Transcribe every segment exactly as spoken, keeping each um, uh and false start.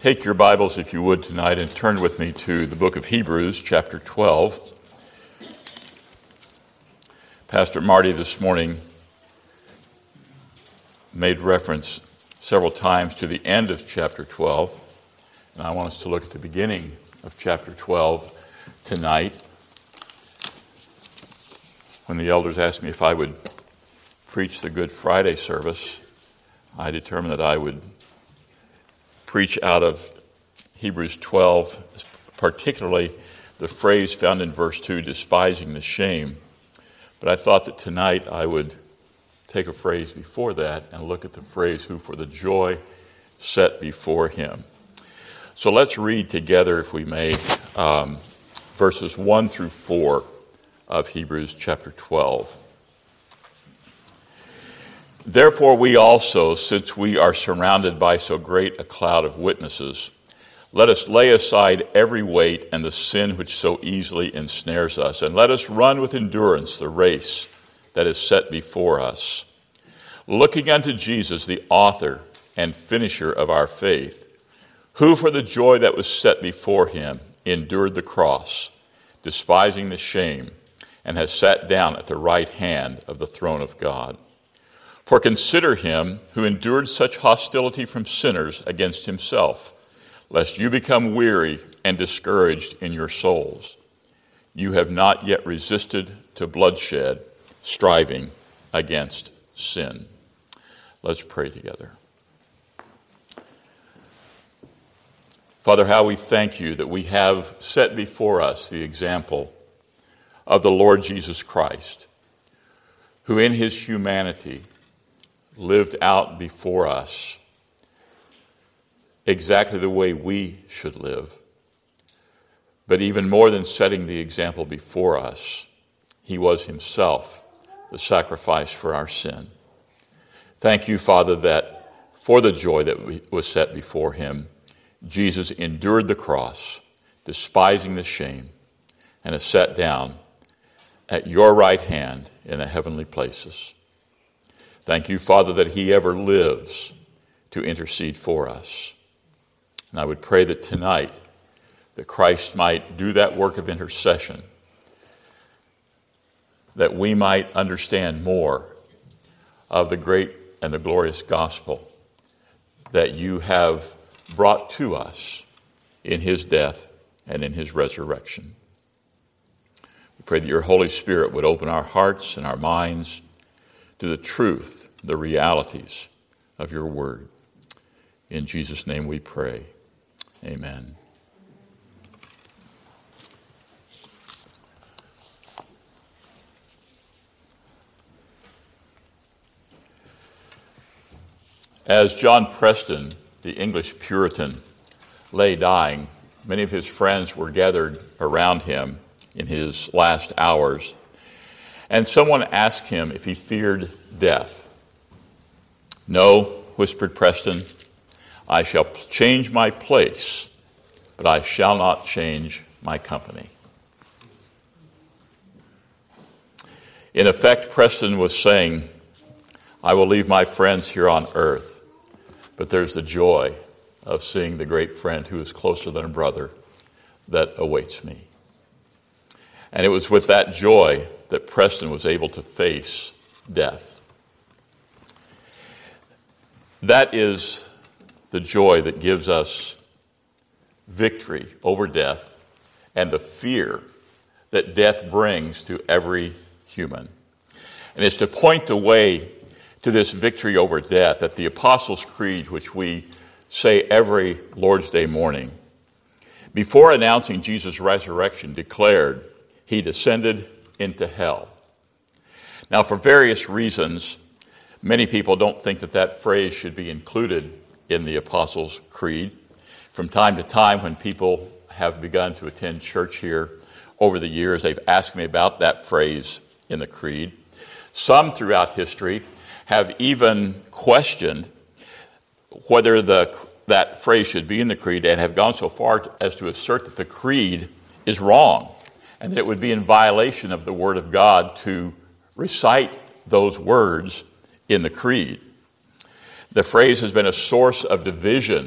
Take your Bibles, if you would, tonight and turn with me to the book of Hebrews, chapter twelve. Pastor Marty this morning made reference several times to the end of chapter twelve, and I want us to look at the beginning of chapter twelve tonight. When the elders asked me if I would preach the Good Friday service, I determined that I would preach out of Hebrews twelve, particularly the phrase found in verse two, despising the shame. But I thought that tonight I would take a phrase before that and look at the phrase, who for the joy set before him. So let's read together, if we may, um, verses one through four of Hebrews chapter twelve. Therefore we also, since we are surrounded by so great a cloud of witnesses, let us lay aside every weight and the sin which so easily ensnares us, and let us run with endurance the race that is set before us, looking unto Jesus, the author and finisher of our faith, who for the joy that was set before him endured the cross, despising the shame, and has sat down at the right hand of the throne of God. For consider him who endured such hostility from sinners against himself, lest you become weary and discouraged in your souls. You have not yet resisted to bloodshed, striving against sin. Let's pray together. Father, how we thank you that we have set before us the example of the Lord Jesus Christ, who in his humanity lived out before us exactly the way we should live. But even more than setting the example before us, he was himself the sacrifice for our sin. Thank you, Father, that for the joy that was set before him, Jesus endured the cross, despising the shame, and has sat down at your right hand in the heavenly places. Thank you, Father, that he ever lives to intercede for us. And I would pray that tonight that Christ might do that work of intercession, that we might understand more of the great and the glorious gospel that you have brought to us in his death and in his resurrection. We pray that your Holy Spirit would open our hearts and our minds to the truth, the realities of your word. In Jesus' name we pray. Amen. As John Preston, the English Puritan, lay dying, many of his friends were gathered around him in his last hours, and someone asked him if he feared death. "No," whispered Preston, "I shall change my place, but I shall not change my company." In effect, Preston was saying, I will leave my friends here on earth, but there's the joy of seeing the great friend who is closer than a brother that awaits me. And it was with that joy that Preston was able to face death. That is the joy that gives us victory over death and the fear that death brings to every human. And it's to point the way to this victory over death that the Apostles' Creed, which we say every Lord's Day morning, before announcing Jesus' resurrection, declared he descended into hell. Now, for various reasons, many people don't think that that phrase should be included in the Apostles' Creed. From time to time, when people have begun to attend church here over the years, they've asked me about that phrase in the Creed. Some throughout history have even questioned whether the, that phrase should be in the Creed, and have gone so far as to assert that the Creed is wrong and that it would be in violation of the Word of God to recite those words in the Creed. The phrase has been a source of division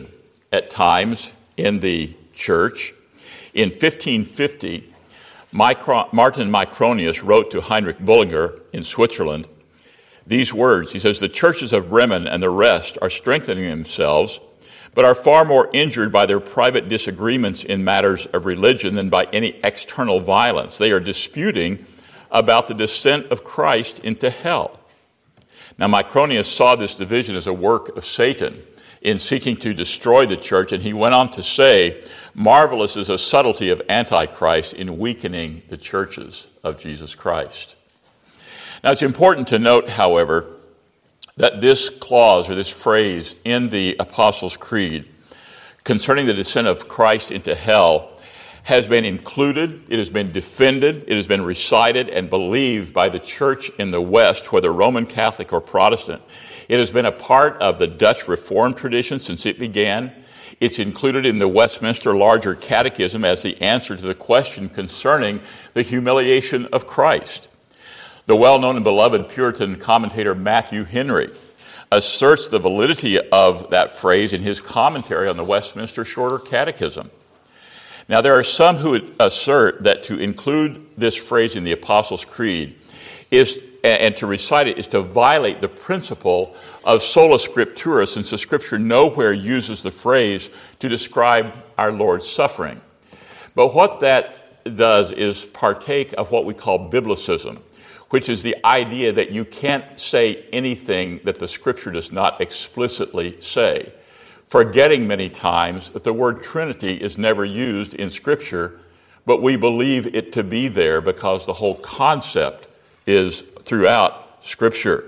at times in the church. In fifteen fifty, Micro- Martin Micronius wrote to Heinrich Bullinger in Switzerland these words. He says, "The churches of Bremen and the rest are strengthening themselves, but are far more injured by their private disagreements in matters of religion than by any external violence. They are disputing about the descent of Christ into hell." Now, Micronius saw this division as a work of Satan in seeking to destroy the church, and he went on to say, "Marvelous is the subtlety of Antichrist in weakening the churches of Jesus Christ." Now, it's important to note, however, that this clause or this phrase in the Apostles' Creed concerning the descent of Christ into hell has been included, it has been defended, it has been recited and believed by the church in the West, whether Roman Catholic or Protestant. It has been a part of the Dutch Reformed tradition since it began. It's included in the Westminster Larger Catechism as the answer to the question concerning the humiliation of Christ. The well-known and beloved Puritan commentator Matthew Henry asserts the validity of that phrase in his commentary on the Westminster Shorter Catechism. Now, there are some who assert that to include this phrase in the Apostles' Creed is, and to recite it, is to violate the principle of sola scriptura, since the Scripture nowhere uses the phrase to describe our Lord's suffering. But what that does is partake of what we call biblicism, which is the idea that you can't say anything that the Scripture does not explicitly say, forgetting many times that the word Trinity is never used in Scripture, but we believe it to be there because the whole concept is throughout Scripture.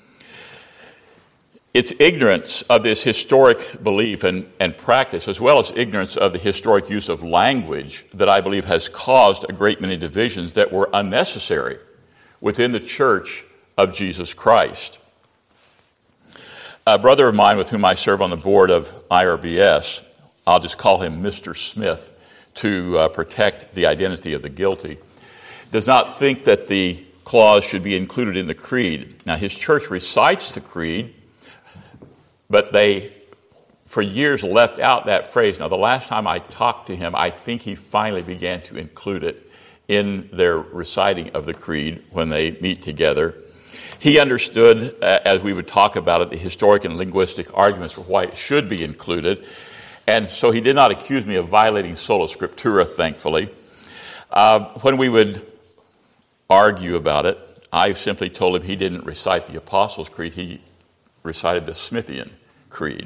It's ignorance of this historic belief and, and practice, as well as ignorance of the historic use of language, that I believe has caused a great many divisions that were unnecessary within the Church of Jesus Christ. A brother of mine with whom I serve on the board of I R B S, I'll just call him Mister Smith to uh, protect the identity of the guilty, does not think that the clause should be included in the creed. Now, his church recites the creed, but they, for years, left out that phrase. Now, the last time I talked to him, I think he finally began to include it in their reciting of the creed when they meet together. He understood, uh, as we would talk about it, the historic and linguistic arguments for why it should be included. And so he did not accuse me of violating sola scriptura, thankfully. Uh, when we would argue about it, I simply told him he didn't recite the Apostles' Creed, he recited the Smithian Creed.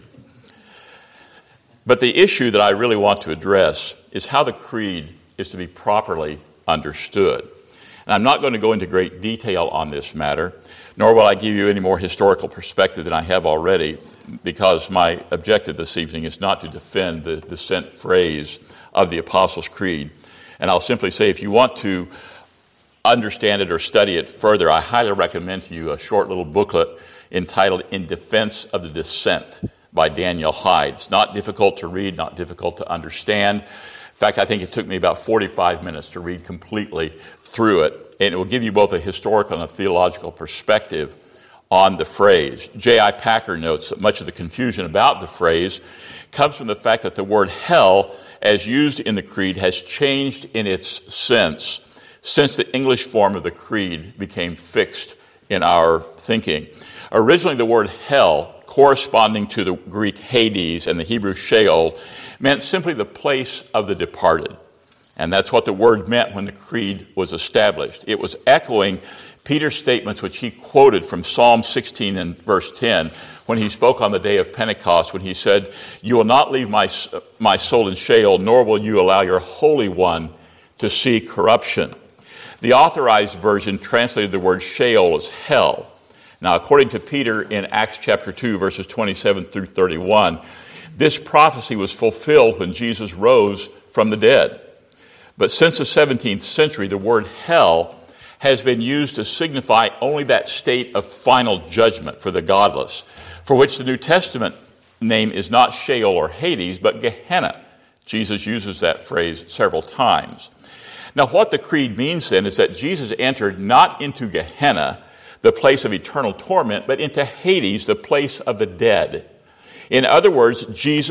But the issue that I really want to address is how the creed is to be properly understood. And I'm not going to go into great detail on this matter, nor will I give you any more historical perspective than I have already, because my objective this evening is not to defend the descent phrase of the Apostles' Creed. And I'll simply say, if you want to understand it or study it further, I highly recommend to you a short little booklet entitled In Defense of the Descent by Daniel Hyde. It's not difficult to read, not difficult to understand. In fact, I think it took me about forty-five minutes to read completely through it, and it will give you both a historical and a theological perspective on the phrase. J I Packer notes that much of the confusion about the phrase comes from the fact that the word hell, as used in the creed, has changed in its sense since the English form of the creed became fixed in our thinking. Originally, the word hell, corresponding to the Greek Hades and the Hebrew Sheol, meant simply the place of the departed. And that's what the word meant when the creed was established. It was echoing Peter's statements, which he quoted from Psalm sixteen and verse ten, when he spoke on the day of Pentecost, when he said, "You will not leave my, my soul in Sheol, nor will you allow your Holy One to see corruption." The authorized version translated the word Sheol as hell. Now, according to Peter in Acts chapter two, verses twenty-seven through thirty-one, this prophecy was fulfilled when Jesus rose from the dead. But since the seventeenth century, the word hell has been used to signify only that state of final judgment for the godless, for which the New Testament name is not Sheol or Hades, but Gehenna. Jesus uses that phrase several times. Now, what the creed means then is that Jesus entered not into Gehenna, the place of eternal torment, but into Hades, the place of the dead. In other words, Jesus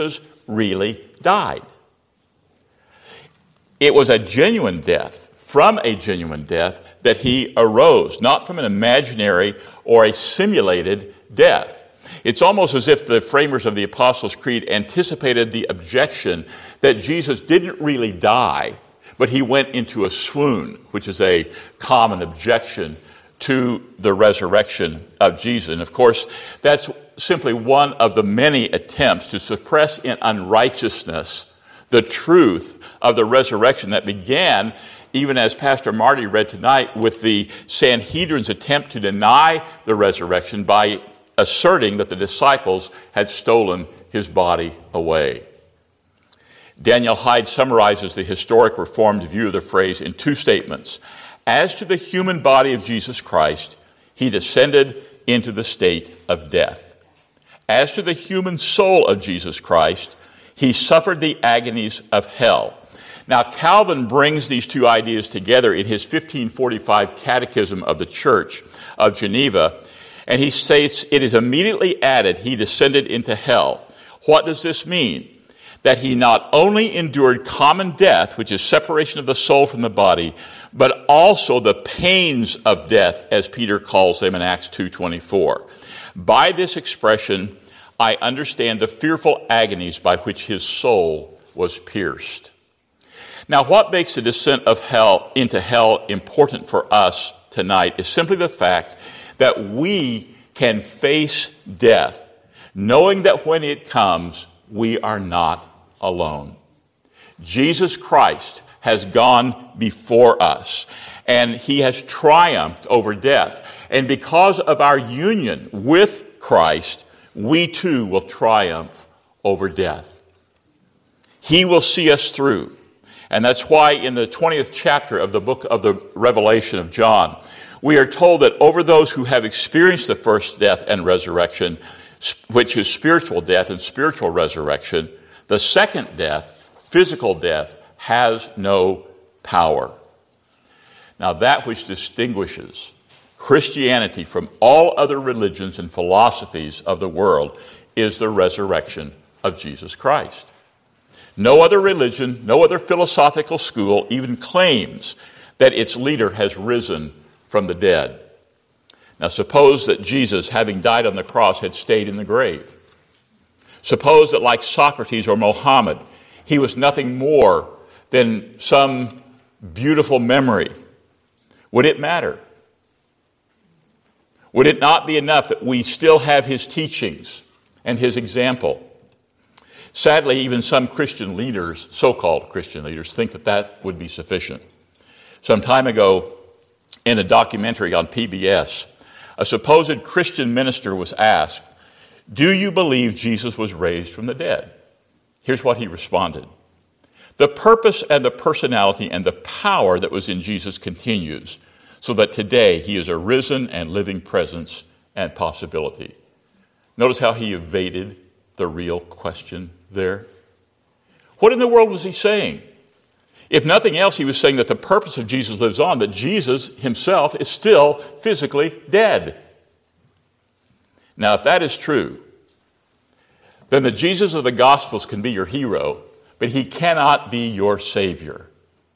really died. It was a genuine death, from a genuine death, that he arose, not from an imaginary or a simulated death. It's almost as if the framers of the Apostles' Creed anticipated the objection that Jesus didn't really die, but he went into a swoon, which is a common objection to the resurrection of Jesus. And of course, that's simply one of the many attempts to suppress in unrighteousness the truth of the resurrection that began, even as Pastor Marty read tonight, with the Sanhedrin's attempt to deny the resurrection by asserting that the disciples had stolen his body away. Daniel Hyde summarizes the historic Reformed view of the phrase in two statements. As to the human body of Jesus Christ, he descended into the state of death. As to the human soul of Jesus Christ, he suffered the agonies of hell. Now, Calvin brings these two ideas together in his fifteen forty-five Catechism of the Church of Geneva, and he states, it is immediately added, he descended into hell. What does this mean? That he not only endured common death, which is separation of the soul from the body, but also the pains of death, as Peter calls them in Acts two twenty-four. By this expression, I understand the fearful agonies by which his soul was pierced. Now, what makes the descent of hell into hell important for us tonight is simply the fact that we can face death, knowing that when it comes, we are not alone. Jesus Christ has gone before us, and he has triumphed over death. And because of our union with Christ, we too will triumph over death. He will see us through. And that's why in the twentieth chapter of the book of the Revelation of John, we are told that over those who have experienced the first death and resurrection, which is spiritual death and spiritual resurrection, the second death, physical death, has no power. Now, that which distinguishes Christianity from all other religions and philosophies of the world is the resurrection of Jesus Christ. No other religion, no other philosophical school even claims that its leader has risen from the dead. Now, suppose that Jesus, having died on the cross, had stayed in the grave. Suppose that, like Socrates or Mohammed, he was nothing more than some beautiful memory. Would it matter? Would it not be enough that we still have his teachings and his example? Sadly, even some Christian leaders, so-called Christian leaders, think that that would be sufficient. Some time ago, in a documentary on P B S, a supposed Christian minister was asked, "Do you believe Jesus was raised from the dead?" Here's what he responded. "The purpose and the personality and the power that was in Jesus continues, so that today he is a risen and living presence and possibility." Notice how he evaded the real question there. What in the world was he saying? If nothing else, he was saying that the purpose of Jesus lives on, but Jesus himself is still physically dead. Now, if that is true, then the Jesus of the Gospels can be your hero, but he cannot be your Savior.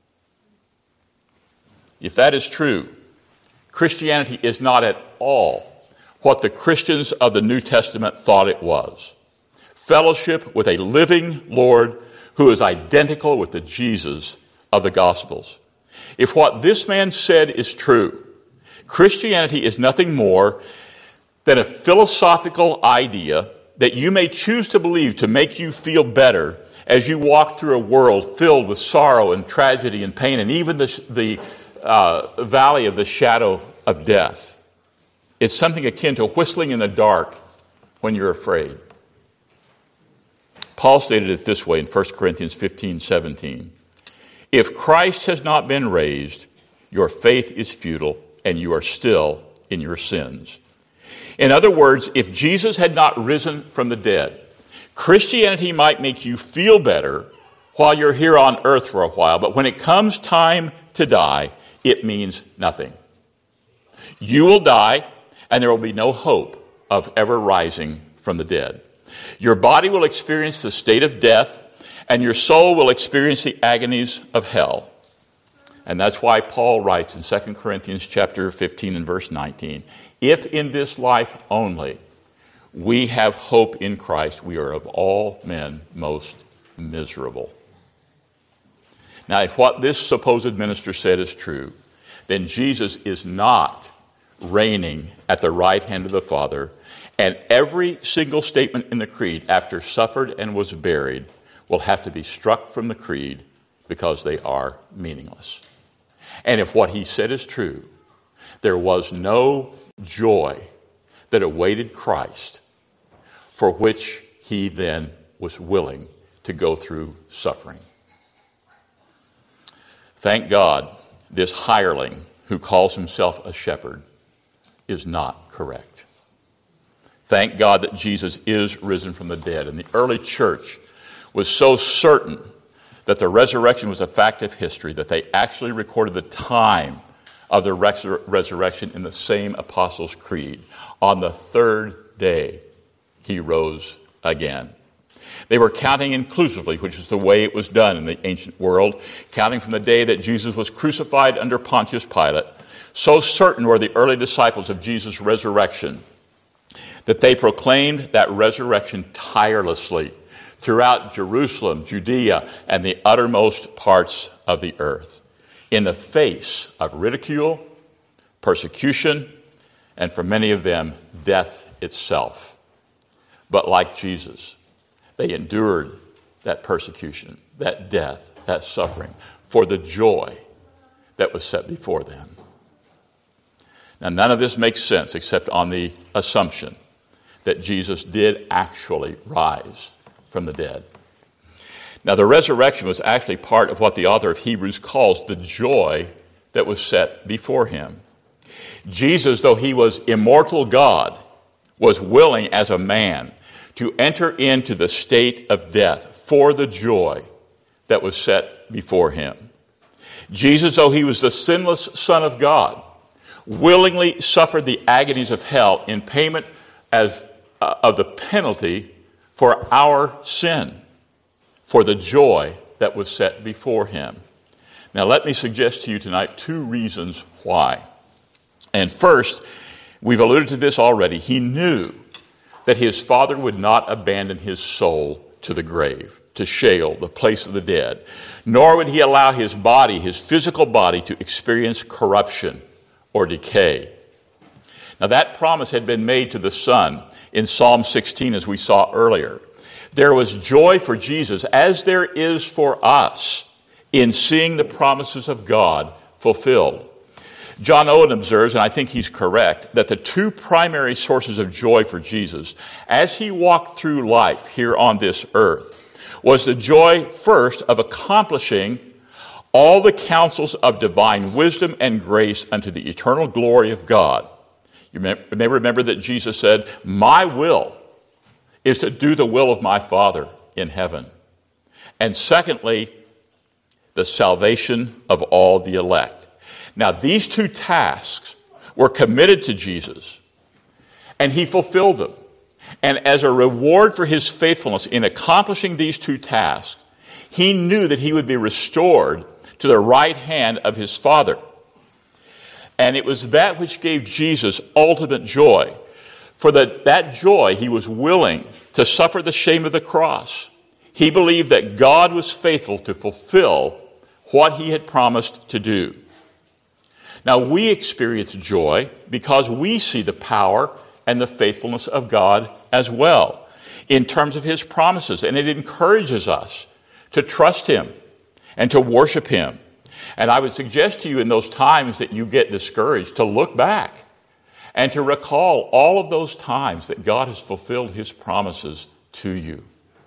If that is true, Christianity is not at all what the Christians of the New Testament thought it was. Fellowship with a living Lord who is identical with the Jesus of the Gospels. If what this man said is true, Christianity is nothing more than a philosophical idea that you may choose to believe to make you feel better as you walk through a world filled with sorrow and tragedy and pain and even the, the uh, valley of the shadow of death. It's something akin to whistling in the dark when you're afraid. Paul stated it this way in First Corinthians fifteen seventeen. If Christ has not been raised, your faith is futile and you are still in your sins. In other words, if Jesus had not risen from the dead, Christianity might make you feel better while you're here on earth for a while, but when it comes time to die, it means nothing. You will die, and there will be no hope of ever rising from the dead. Your body will experience the state of death, and your soul will experience the agonies of hell. And that's why Paul writes in Second Corinthians chapter fifteen and verse nineteen, if in this life only we have hope in Christ, we are of all men most miserable. Now, if what this supposed minister said is true, then Jesus is not reigning at the right hand of the Father, and every single statement in the creed, after suffered and was buried, will have to be struck from the creed because they are meaningless. And if what he said is true, there was no joy that awaited Christ for which he then was willing to go through suffering. Thank God, this hireling who calls himself a shepherd is not correct. Thank God that Jesus is risen from the dead. And the early church was so certain that the resurrection was a fact of history that they actually recorded the time of the resur- resurrection in the same Apostles' Creed. On the third day, he rose again. They were counting inclusively, which is the way it was done in the ancient world, counting from the day that Jesus was crucified under Pontius Pilate. So certain were the early disciples of Jesus' resurrection that they proclaimed that resurrection tirelessly throughout Jerusalem, Judea, and the uttermost parts of the earth, in the face of ridicule, persecution, and for many of them, death itself. But like Jesus, they endured that persecution, that death, that suffering, for the joy that was set before them. Now, none of this makes sense except on the assumption that Jesus did actually rise from the dead. Now, the resurrection was actually part of what the author of Hebrews calls the joy that was set before him. Jesus, though he was immortal God, was willing as a man to enter into the state of death for the joy that was set before him. Jesus, though he was the sinless Son of God, willingly suffered the agonies of hell in payment as uh, of the penalty for our sin, for the joy that was set before him. Now, let me suggest to you tonight two reasons why. And first, we've alluded to this already. He knew that his Father would not abandon his soul to the grave, to Sheol, the place of the dead, nor would he allow his body, his physical body, to experience corruption or decay. Now, that promise had been made to the Son in Psalm sixteen, as we saw earlier. There was joy for Jesus, as there is for us, in seeing the promises of God fulfilled. John Owen observes, and I think he's correct, that the two primary sources of joy for Jesus, as he walked through life here on this earth, was the joy, first, of accomplishing all the counsels of divine wisdom and grace unto the eternal glory of God. You may remember that Jesus said, "My will is to do the will of my Father in heaven." And secondly, the salvation of all the elect. Now, these two tasks were committed to Jesus, and he fulfilled them. And as a reward for his faithfulness in accomplishing these two tasks, he knew that he would be restored to the right hand of his Father. And it was that which gave Jesus ultimate joy. For the, that joy, he was willing to suffer the shame of the cross. He believed that God was faithful to fulfill what he had promised to do. Now, we experience joy because we see the power and the faithfulness of God as well in terms of his promises. And it encourages us to trust him and to worship him. And I would suggest to you in those times that you get discouraged to look back and to recall all of those times that God has fulfilled his promises to you.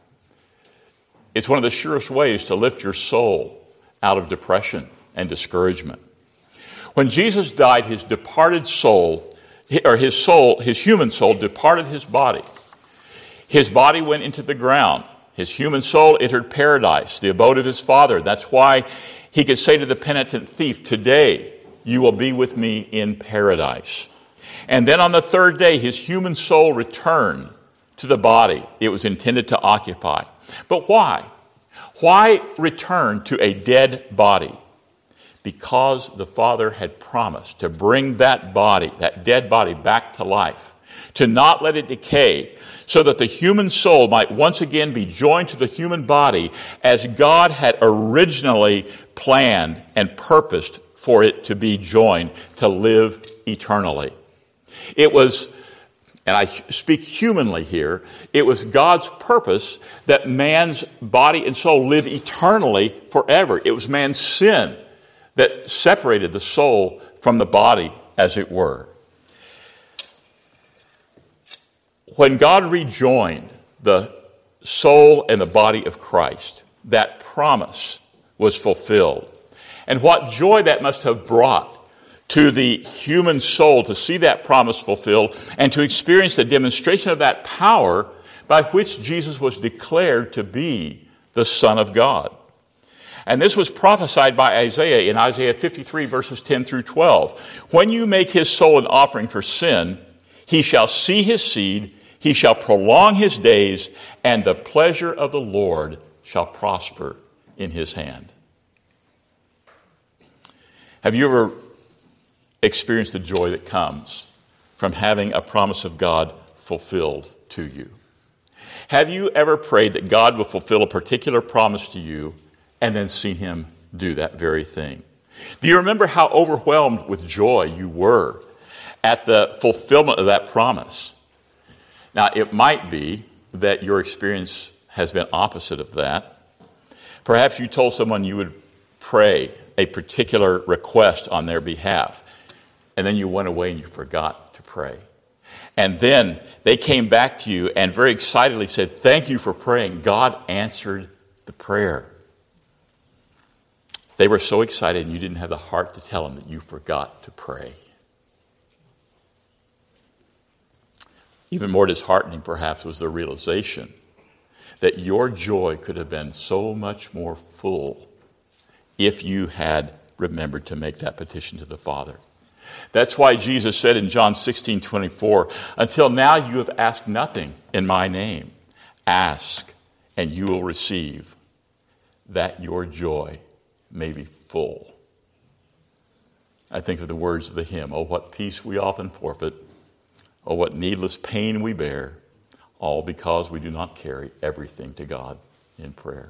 It's one of the surest ways to lift your soul out of depression and discouragement. When Jesus died, his departed soul, or his soul, his human soul, departed his body. His body went into the ground. His human soul entered paradise, the abode of his Father. That's why he could say to the penitent thief, "Today you will be with me in paradise." And then on the third day, his human soul returned to the body it was intended to occupy. But why? Why return to a dead body? Because the Father had promised to bring that body, that dead body, back to life, to not let it decay, so that the human soul might once again be joined to the human body as God had originally planned and purposed for it to be joined, to live eternally. It was, and I speak humanly here, it was God's purpose that man's body and soul live eternally forever. It was man's sin that separated the soul from the body, as it were. When God rejoined the soul and the body of Christ, that promise was fulfilled. And what joy that must have brought to the human soul to see that promise fulfilled and to experience the demonstration of that power by which Jesus was declared to be the Son of God. And this was prophesied by Isaiah in Isaiah fifty-three, verses ten through twelve. When you make his soul an offering for sin, he shall see his seed, he shall prolong his days, and the pleasure of the Lord shall prosper in his hand. Have you ever experienced the joy that comes from having a promise of God fulfilled to you? Have you ever prayed that God will fulfill a particular promise to you and then seen him do that very thing? Do you remember how overwhelmed with joy you were at the fulfillment of that promise? Now, it might be that your experience has been opposite of that. Perhaps you told someone you would pray a particular request on their behalf, and then you went away and you forgot to pray. And then they came back to you and very excitedly said, "Thank you for praying. God answered the prayer." They were so excited and you didn't have the heart to tell them that you forgot to pray. Even more disheartening, perhaps, was the realization that your joy could have been so much more full if you had remembered to make that petition to the Father. That's why Jesus said in John sixteen twenty-four, "Until now you have asked nothing in my name. Ask, and you will receive, that your joy may be full." I think of the words of the hymn, "Oh, what peace we often forfeit. Oh, what needless pain we bear, all because we do not carry everything to God in prayer."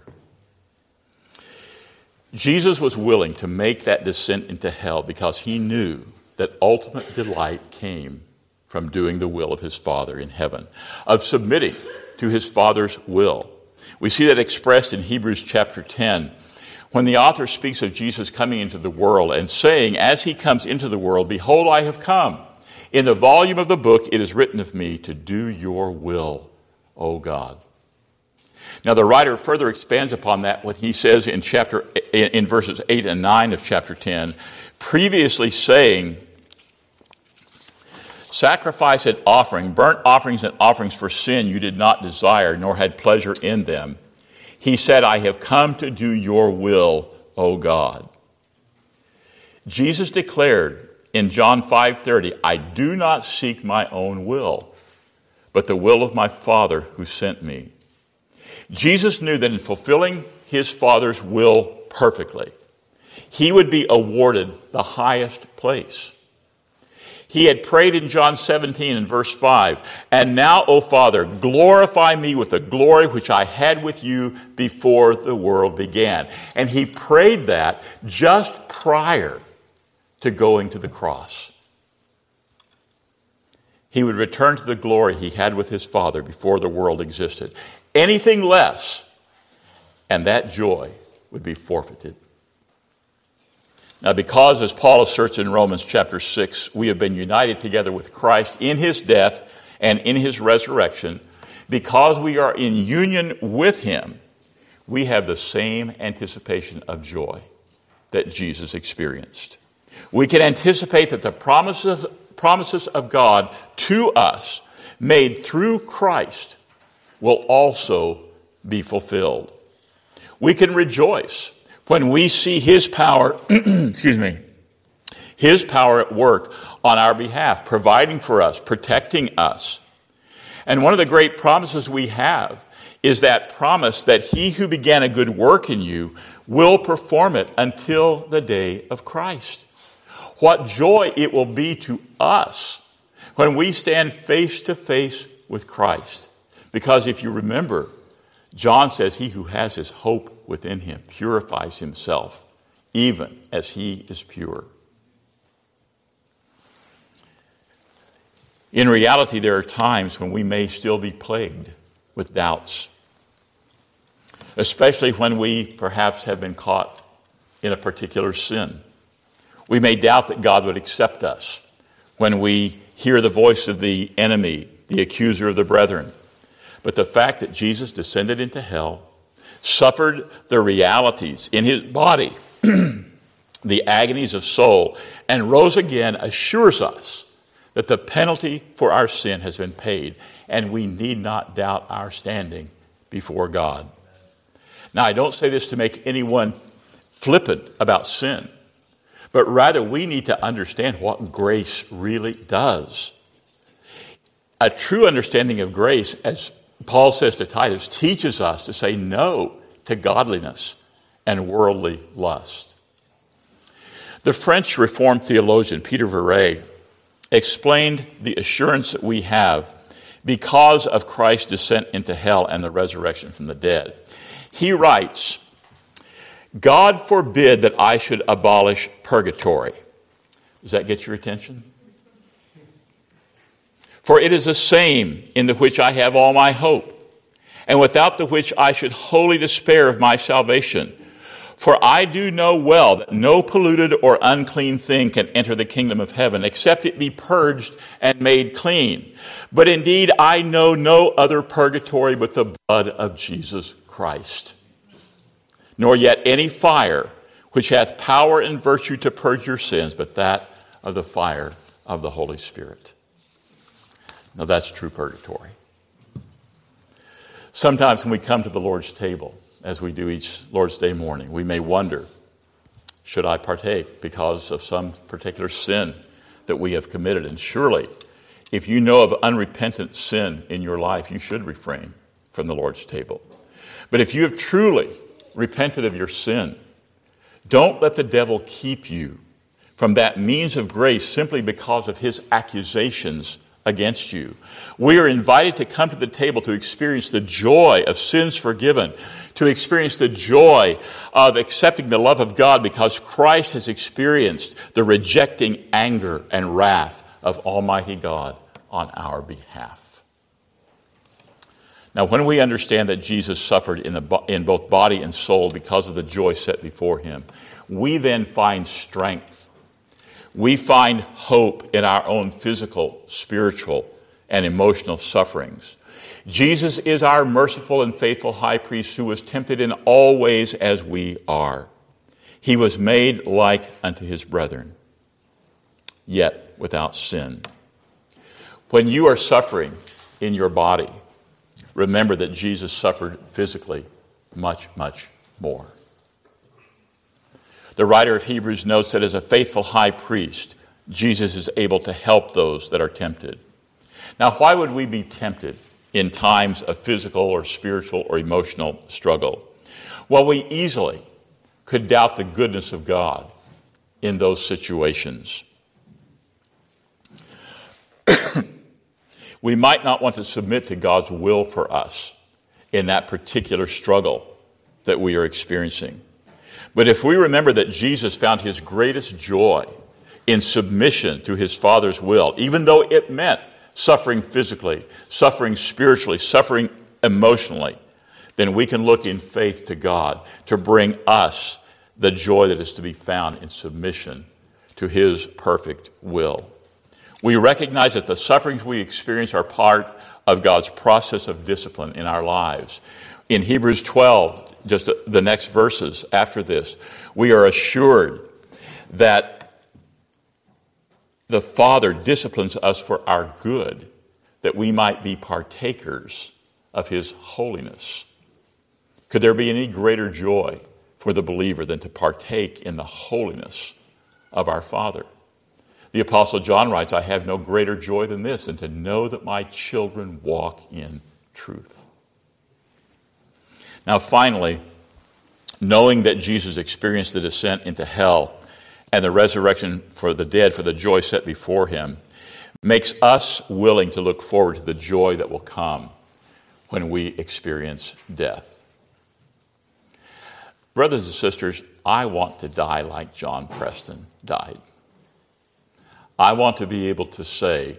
Jesus was willing to make that descent into hell because he knew that ultimate delight came from doing the will of his Father in heaven, of submitting to his Father's will. We see that expressed in Hebrews chapter ten, when the author speaks of Jesus coming into the world and saying, as he comes into the world, "Behold, I have come. In the volume of the book it is written of me to do your will, O God." Now the writer further expands upon that when he says in chapter in verses eight and nine of chapter ten, previously saying, "Sacrifice and offering, burnt offerings and offerings for sin you did not desire, nor had pleasure in them. He said, I have come to do your will, O God." Jesus declared in John five thirty, "I do not seek my own will, but the will of my Father who sent me." Jesus knew that in fulfilling his Father's will perfectly, he would be awarded the highest place. He had prayed in John seventeen and verse five, "And now, O Father, glorify me with the glory which I had with you before the world began." And he prayed that just prior to going to the cross. He would return to the glory he had with his Father before the world existed. Anything less, and that joy would be forfeited. Now, because, as Paul asserts in Romans chapter six, we have been united together with Christ in his death and in his resurrection, because we are in union with him, we have the same anticipation of joy that Jesus experienced. We can anticipate that the promises, promises of God to us, made through Christ, will also be fulfilled. We can rejoice when we see his power, excuse me, his power at work on our behalf, providing for us, protecting us. And one of the great promises we have is that promise that he who began a good work in you will perform it until the day of Christ. What joy it will be to us when we stand face to face with Christ. Because if you remember, John says he who has his hope within him purifies himself, even as he is pure. In reality, there are times when we may still be plagued with doubts, especially when we perhaps have been caught in a particular sin. We may doubt that God would accept us when we hear the voice of the enemy, the accuser of the brethren. But the fact that Jesus descended into hell, suffered the realities in his body, the agonies of soul, and rose again assures us that the penalty for our sin has been paid, and we need not doubt our standing before God. Now, I don't say this to make anyone flippant about sin, but rather we need to understand what grace really does. A true understanding of grace, as Paul says to Titus, teaches us to say no to godliness and worldly lust. The French Reformed theologian Peter Verret explained the assurance that we have because of Christ's descent into hell and the resurrection from the dead. He writes, God forbid that I should abolish purgatory. Does that get your attention? For it is the same in the which I have all my hope, and without the which I should wholly despair of my salvation. For I do know well that no polluted or unclean thing can enter the kingdom of heaven, except it be purged and made clean. But indeed I know no other purgatory but the blood of Jesus Christ, nor yet any fire which hath power and virtue to purge your sins, but that of the fire of the Holy Spirit. Now that's true purgatory. Sometimes when we come to the Lord's table, as we do each Lord's Day morning, we may wonder, should I partake because of some particular sin that we have committed? And surely, if you know of unrepentant sin in your life, you should refrain from the Lord's table. But if you have truly repented of your sin, don't let the devil keep you from that means of grace simply because of his accusations against you. We are invited to come to the table to experience the joy of sins forgiven, to experience the joy of accepting the love of God because Christ has experienced the rejecting anger and wrath of Almighty God on our behalf. Now, when we understand that Jesus suffered in, the, in both body and soul because of the joy set before him, we then find strength. We find hope in our own physical, spiritual, and emotional sufferings. Jesus is our merciful and faithful high priest who was tempted in all ways as we are. He was made like unto his brethren, yet without sin. When you are suffering in your body, remember that Jesus suffered physically much, much more. The writer of Hebrews notes that as a faithful high priest, Jesus is able to help those that are tempted. Now, why would we be tempted in times of physical or spiritual or emotional struggle? Well, we easily could doubt the goodness of God in those situations. We might not want to submit to God's will for us in that particular struggle that we are experiencing. But if we remember that Jesus found his greatest joy in submission to his Father's will, even though it meant suffering physically, suffering spiritually, suffering emotionally, then we can look in faith to God to bring us the joy that is to be found in submission to his perfect will. We recognize that the sufferings we experience are part of God's process of discipline in our lives. In Hebrews twelve, just the next verses after this, we are assured that the Father disciplines us for our good, that we might be partakers of his holiness. Could there be any greater joy for the believer than to partake in the holiness of our Father? The Apostle John writes, I have no greater joy than this, than to know that my children walk in truth. Now finally, knowing that Jesus experienced the descent into hell and the resurrection for the dead for the joy set before him, makes us willing to look forward to the joy that will come when we experience death. Brothers and sisters, I want to die like John Preston died. I want to be able to say,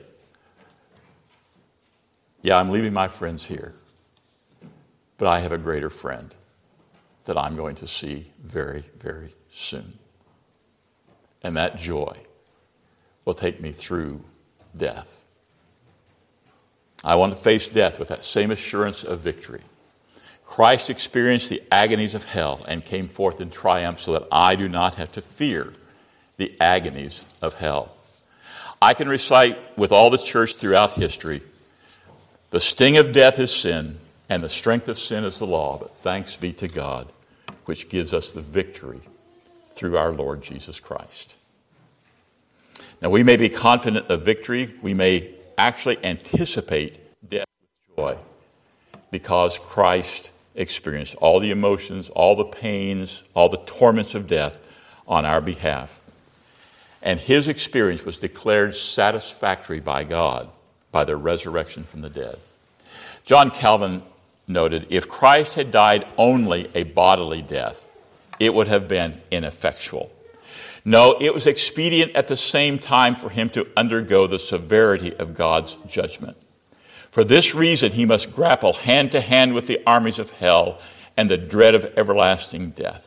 yeah, I'm leaving my friends here, but I have a greater friend that I'm going to see very, very soon. And that joy will take me through death. I want to face death with that same assurance of victory. Christ experienced the agonies of hell and came forth in triumph so that I do not have to fear the agonies of hell. I can recite with all the church throughout history, the sting of death is sin, and the strength of sin is the law, but thanks be to God, which gives us the victory through our Lord Jesus Christ. Now, we may be confident of victory. We may actually anticipate death with joy because Christ experienced all the emotions, all the pains, all the torments of death on our behalf. And his experience was declared satisfactory by God by the resurrection from the dead. John Calvin noted, if Christ had died only a bodily death, it would have been ineffectual. No, it was expedient at the same time for him to undergo the severity of God's judgment. For this reason, he must grapple hand to hand with the armies of hell and the dread of everlasting death.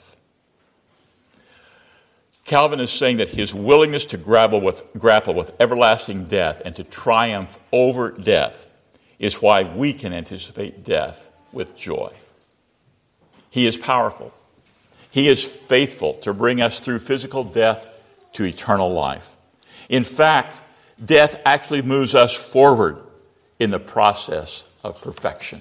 Calvin is saying that his willingness to grapple with, grapple with everlasting death and to triumph over death is why we can anticipate death with joy. He is powerful. He is faithful to bring us through physical death to eternal life. In fact, death actually moves us forward in the process of perfection.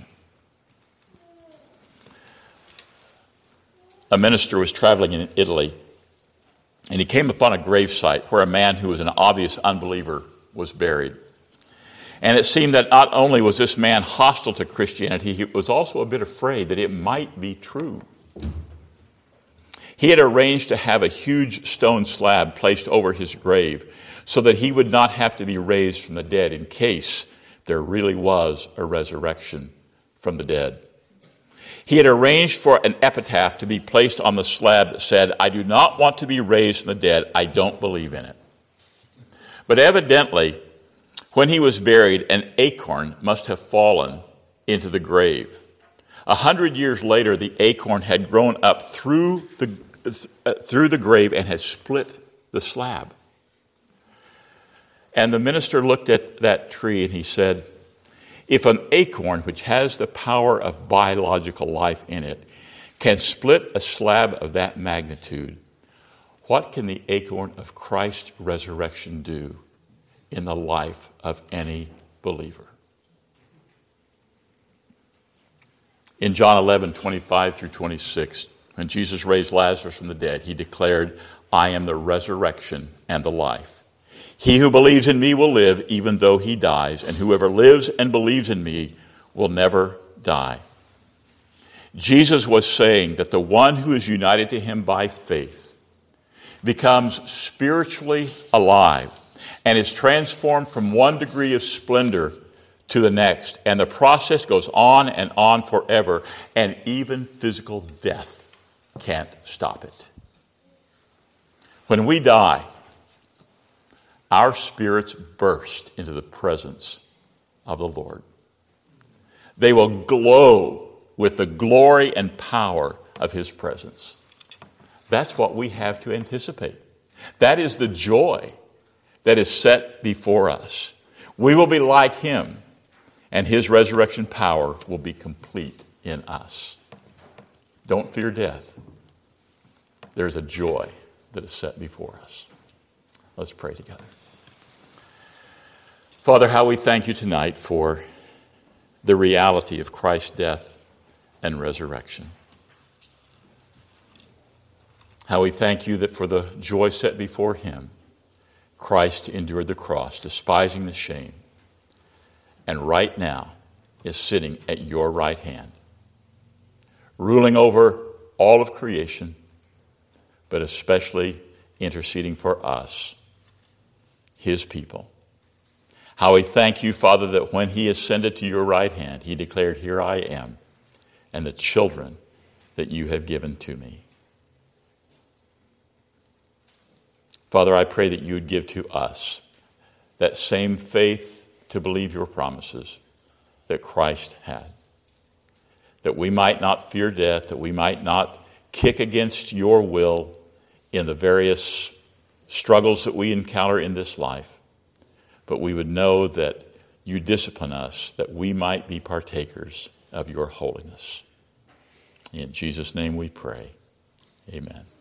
A minister was traveling in Italy, and he came upon a gravesite where a man who was an obvious unbeliever was buried. And it seemed that not only was this man hostile to Christianity, he was also a bit afraid that it might be true. He had arranged to have a huge stone slab placed over his grave so that he would not have to be raised from the dead in case there really was a resurrection from the dead. He had arranged for an epitaph to be placed on the slab that said, I do not want to be raised from the dead. I don't believe in it. But evidently, when he was buried, an acorn must have fallen into the grave. A hundred years later, the acorn had grown up through the, uh, through the grave and had split the slab. And the minister looked at that tree and he said, if an acorn, which has the power of biological life in it, can split a slab of that magnitude, what can the acorn of Christ's resurrection do in the life of any believer? In John eleven, twenty-five through twenty-six, when Jesus raised Lazarus from the dead, he declared, I am the resurrection and the life. He who believes in me will live even though he dies, and whoever lives and believes in me will never die. Jesus was saying that the one who is united to him by faith becomes spiritually alive and is transformed from one degree of splendor to the next. And the process goes on and on forever, and even physical death can't stop it. When we die, our spirits burst into the presence of the Lord. They will glow with the glory and power of his presence. That's what we have to anticipate. That is the joy that is set before us. We will be like him, and his resurrection power will be complete in us. Don't fear death. There's a joy that is set before us. Let's pray together. Father, how we thank you tonight for the reality of Christ's death and resurrection. How we thank you that for the joy set before him, Christ endured the cross, despising the shame, and right now is sitting at your right hand, ruling over all of creation, but especially interceding for us, his people. How we thank you, Father, that when he ascended to your right hand, he declared, "Here I am, and the children that you have given to me." Father, I pray that you would give to us that same faith to believe your promises that Christ had, that we might not fear death, that we might not kick against your will in the various struggles that we encounter in this life, but we would know that you discipline us that we might be partakers of your holiness. In Jesus' name we pray. Amen.